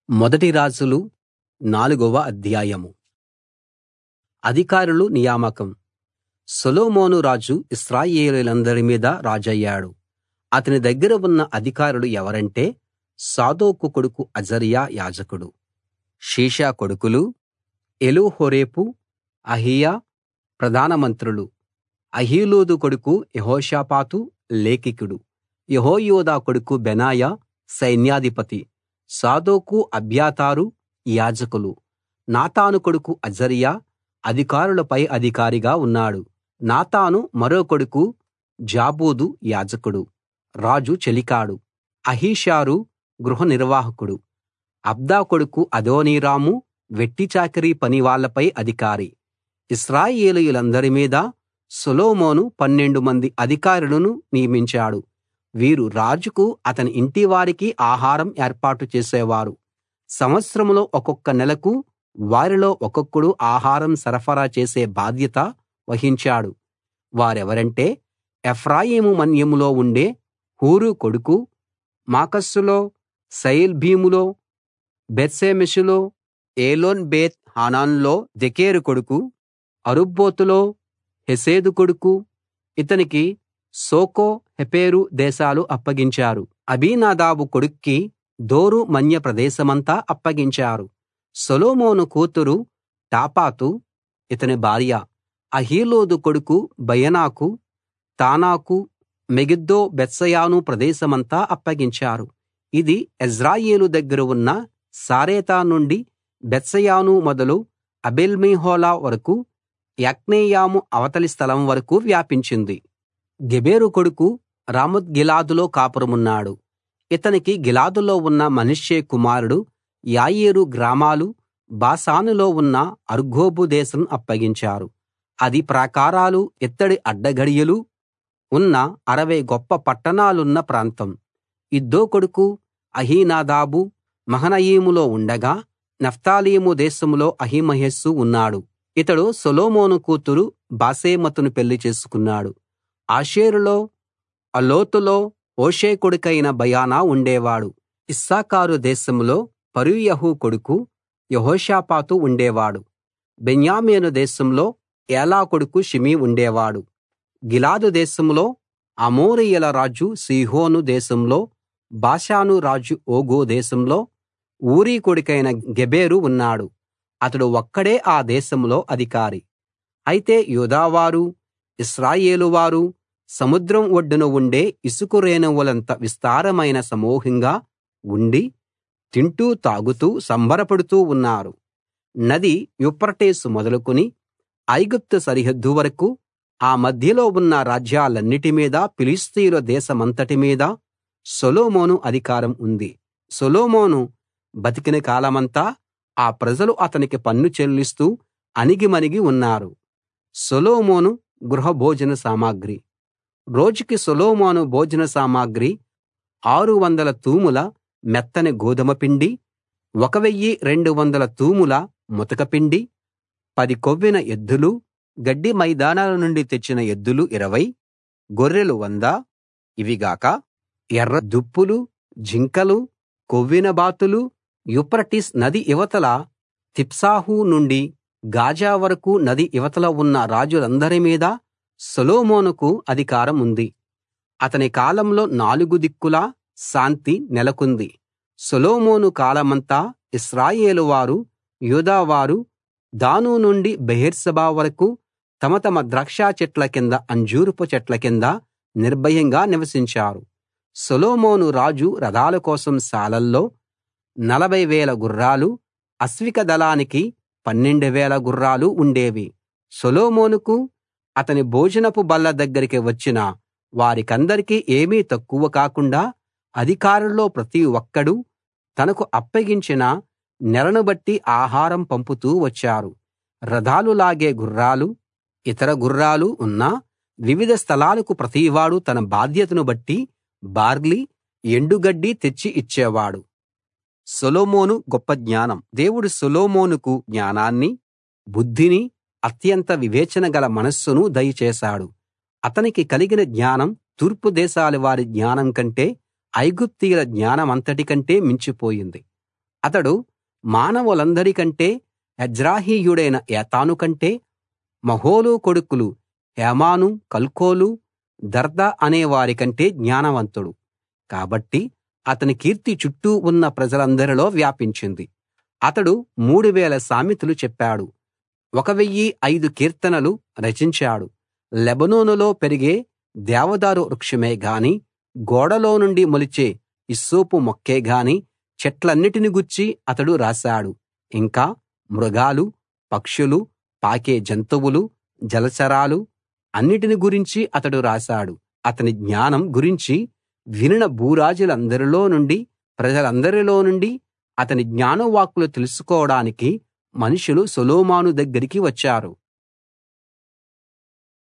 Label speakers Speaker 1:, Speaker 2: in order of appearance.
Speaker 1: మొదటి రాజులు 4వ అధ్యాయం. అధికారుల నియామకం. సొలొమోను రాజు ఇశ్రాయేలీయులందరి మీద రాజయ్యాడు. అతని దగ్గర ఉన్న అధికారులు ఎవరంటే, సాదోకు కొడుకు అజర్యా యాజకుడు, షీషా కొడుకులు ఎలీహోరెపు, అహీయా ప్రధాన మంత్రులు, అహీలూదు కొడుకు యెహోషాపాతు లేఖికుడు, యెహోయాదా కొడుకు బెనాయా సైన్యాధిపతి, సాదోకు అబ్యాతారు యాజకులు, నాతాను కొడుకు అజర్యా అధికారులపై అధికారిగా ఉన్నాడు. నాతాను మరో కొడుకు జాబూదు యాజకుడు, రాజు చెలికాడు. అహీషారు గృహ నిర్వాహకుడు, అబ్దా కొడుకు అదోనీరాము వెట్టి చాకిరీ పనివాళ్ళపై అధికారి. ఇశ్రాయేలీయులందరి మీద సొలొమోను 12 మంది అధికారులను నియమించాడు. వీరు రాజుకు అతని ఇంటివారికి ఆహారం ఏర్పాటు చేసేవారు. సంవత్సరంలో ఒక్కొక్క నెలకు వారిలో ఒక్కొక్కడు ఆహారం సరఫరా చేసే బాధ్యత వహించాడు. వారెవరంటే, ఎఫ్రాయిము మన్యంలో ఉండే హూరు కొడుకు, మాకస్సులో, షయల్బీములో, బేత్షెమెషులో, ఏలోన్ బేత్ హానాన్లో దెకెరు కొడుకు, అరుబ్బోతులో హెసెదు కొడుకు. ఇతనికి సోకో హెపెరు దేశాలు అప్పగించారు. అబీనాదాబు కొడుక్కి దోరు మన్య ప్రదేశమంతా అప్పగించారు. సొలొమోను కూతురు టాపాతు ఇతని భార్య. అహీలూదు కొడుకు బయనాకు తానాకు, మెగిద్దో బేత్షెయాను ప్రదేశమంతా అప్పగించారు. ఇది యెజ్రెయేలు దగ్గర ఉన్న సారెతా నుండి బేత్షెయాను మొదలు ఆబేల్మెహోలా వరకూ, యొక్నెయాము అవతలి స్థలం వరకూ వ్యాపించింది. గెబెరు కొడుకు రామోత్గిలాదులో కాపురమున్నాడు. ఇతనికి గిలాదులో ఉన్న మనష్షే కుమారుడు యాయీరు గ్రామాలు, బాషానులో ఉన్న అర్గోబు దేశం అప్పగించారు. అది ప్రాకారాలు, ఇత్తడి అడ్డగడియలు ఉన్న 60 గొప్ప పట్టణాలున్న ప్రాంతం. ఇద్దో కొడుకు అహీనాదాబు మహనయీములో ఉండగా, నఫ్తాలీము దేశంలో అహిమయస్సు ఉన్నాడు. ఇతడు సొలొమోను కూతురు బాశెమతును పెళ్లి చేసుకున్నాడు. ఆషేరులో అలోతులో హూషై కొడుకైన బయనా ఉండేవాడు. ఇశ్శాఖారు దేశంలో పరూయహు కొడుకు యెహోషాపాతు ఉండేవాడు. బెన్యామీను దేశంలో ఏలా కొడుకు షిమీ ఉండేవాడు. గిలాదు దేశంలో అమోరీయుల రాజు సీహోను దేశంలో, బాషాను రాజు ఓగు దేశంలో ఊరీ కొడుకైన గెబెరు ఉన్నాడు. అతడు ఒక్కడే ఆ దేశంలో అధికారి. అయితే యూదావారు, ఇశ్రాయేలువారు సముద్రం ఒడ్డున ఉండే ఇసుక రేణువులంత విస్తారమైన సమూహంగా ఉండి, తింటూ తాగుతూ సంబరపడుతూ ఉన్నారు. నది యూఫ్రటీసు మొదలుకుని ఐగుప్తు సరిహద్దు వరకూ, ఆ మధ్యలో ఉన్న రాజ్యాలన్నిటి మీద, ఫిలిష్తీయుల దేశమంతటి మీద సొలొమోను అధికారం ఉంది. సొలొమోను బతికిన కాలమంతా ఆ ప్రజలు అతనికి పన్ను చెల్లిస్తూ అణిగిమణిగి ఉన్నారు. సొలొమోను గృహ భోజన సామగ్రి. రోజుకి సొలొమోను భోజన సామగ్రి 600 తూముల మెత్తని గోదుమ పిండి, 1200 తూముల ముతక పిండి, 10 కొవ్విన ఎద్దులు, గడ్డి మైదానాల నుండి తెచ్చిన ఎద్దులు 20, గొర్రెలు 100. ఇవిగాక ఎర్ర దుప్పులు, జింకలు, కొవ్విన బాతులు. యూఫ్రటీసు నది ఇవతల తిప్సహు నుండి గాజా వరకూ నది ఇవతల ఉన్న రాజులందరి మీద సొలొమోనుకు అధికారం ఉంది. అతని కాలంలో 4 దిక్కులా శాంతి నెలకొంది. సొలొమోను కాలమంతా ఇశ్రాయేలు వారు, యూదావారు దాను నుండి బెయేర్షెబా వరకూ తమ తమ ద్రాక్ష చెట్ల కింద, అంజూరపు చెట్ల కింద నిర్భయంగా నివసించారు. సొలొమోను రాజు రథాల కోసం శాలల్లో 40,000 గుర్రాలు, అశ్విక దళానికి 12,000 గుర్రాలు ఉండేవి. సొలొమోనుకు అతని భోజనపు బల్ల దగ్గరికి వచ్చిన వారికందరికీ ఏమీ తక్కువ కాకుండా, అధికారుల్లో ప్రతి ఒక్కడూ తనకు అప్పగించిన నెలను బట్టి ఆహారం పంపుతూ వచ్చారు. రథాలు లాగే గుర్రాలు, ఇతర గుర్రాలు ఉన్న వివిధ స్థలాలకు ప్రతివాడూ తన బాధ్యతను బట్టి బార్లీ, ఎండుగడ్డి తెచ్చి ఇచ్చేవాడు. సొలొమోను గొప్ప జ్ఞానం. దేవుడు సొలొమోనుకు జ్ఞానాన్ని, బుద్ధిని, అత్యంత వివేచన గల మనస్సును దయచేశాడు. అతనికి కలిగిన జ్ఞానం తూర్పు దేశాల వారి జ్ఞానం కంటే, ఐగుప్తీయుల జ్ఞానమంతటి కంటే మించిపోయింది. అతడు మానవులందరికంటే ఎజ్రాహీయుడైన ఏతాను కంటే మహోలు కొడుకులు హేమాను కల్కోలు దర్ద అనే వారి కంటే జ్ఞానవంతుడు. కాబట్టి అతని కీర్తి చుట్టూ ఉన్న ప్రజలందరిలో వ్యాపించింది. అతడు 3000 సామెతలు చెప్పాడు. 1005 కీర్తనలు రచించాడు. లెబానోనులో పెరిగే దేవదారు వృక్షమే గాని, గోడలో నుండి మొలిచే హిస్సోపు మొక్కే గాని చెట్లన్నిటిని గూర్చి అతడు రాశాడు. ఇంకా మృగాలు, పక్షులు, పాకే జంతువులు, జలచరాలు అన్నిటిని గురించి అతడు రాశాడు. అతని జ్ఞానం గురించి వినిన భూరాజులందరిలో నుండి, ప్రజలందరిలో నుండి అతని జ్ఞానవాక్కులు తెలుసుకోడానికి మనుషులు సొలొమోను దగ్గరికి వచ్చారు.